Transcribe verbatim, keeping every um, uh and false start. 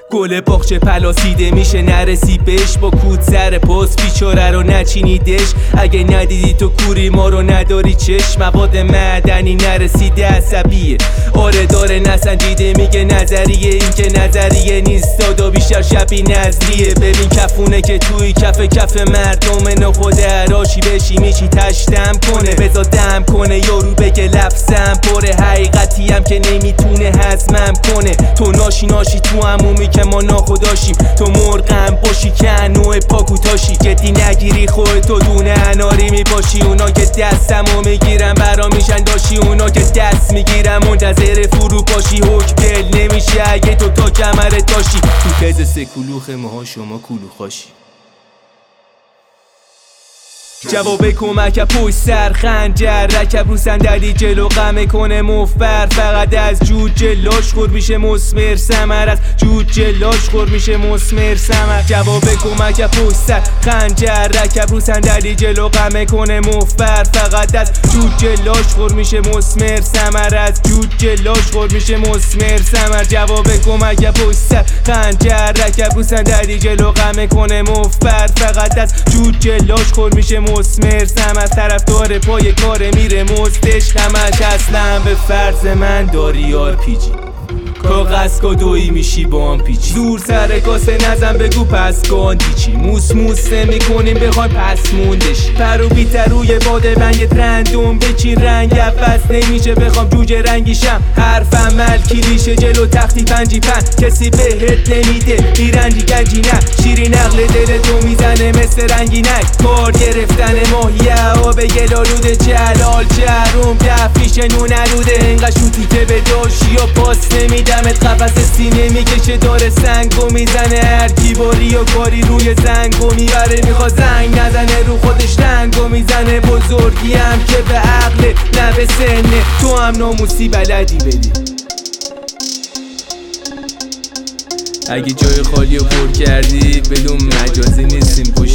گل باغچه پلاسیده میشه نرسی بهش، با کود سر پست بیچاره رو نچینیدش. اگه ندیدی تو کوری ما رو نداری چشم، مواد معدنی نرسیده عصبیه. آره داره نسنجیده میگه نظریه، این که نظریه نیست دادا بیشتر شبیه نظریه. ببین کفونه که توی کف کف مردم نخود عراشی بشی میشی تشتم کنه، بزا دم کنه یارو بگه لفظم پره، حقیقتی هم که نمیتونه هضمم کنه. تو ناشی ناشی تو عمومی که ما ناخداشیم، تو مرغم باشی که نوع پاکوتاشی. جدی نگیری خودتو دونه اناری میباشی، اونا که دستمو میگیرن برا میشن داشی، اونا که دست میگیرن منتظر فرو پاشی. حکم دل نمیشه اگه تو تا کمرت باشی، تو تز سکولوخ ماها شما کلوخاشی. جواب کمک پشت سر خنجر، رکب رو صندلی جلو غمه کنه مفبر. فقط از جود جلاش خور میشه مسمر ثمر، از جود جلاش خور میشه مسمر ثمر. جواب کمک پشت سر خنجر، رکب رو صندلی جلو غمه کنه مفبر. فقط از جود جلاش خور میشه مسمر ثمر، از جود جلاش خور میشه مسمر ثمر. جواب کمک پشت سر خنجر، رکب رو صندلی جلو غمه کنه مفبر. فقط از جود جلاش خور میشه مسمر ثمر. طرفدار پای کار میره مزدش همش، اصلا به فرض من داری آر پی جی، کاغذ کدویی میشی با هم پیچی. زور سر کاسه نزن بگو پس گاندی چی، موس موس نمیکنیم بخوایم پس موندشی. پرو بیتر روی باده بنگ رندوم بچین، رنگ عوض نمیشه بخوام جوجه رنگیشم. حرف عمل کلیشه جلو تختی پنجی پن، کسی بهت نمیده بیرنجی گنجی نه. شیری نقل دل تو میزنه مثل رنگینک، کار گرفتن ماهیه آب گلالوده. جلال جروم دفیش نون الوده، اینقدر شوتی که به داشی و پاس نمیدمت. قفص سینه میکشه داره سنگو میزنه، هر کی باری و کاری روی زنگو میبره. میخوا زنگ نزنه رو خودش رنگو میزنه. بزرگی هم که به عقل نه به سنه، تو هم ناموسی بلدی بدی. اگه جای خالی رو پر کردی بدون مجازی نیستیم.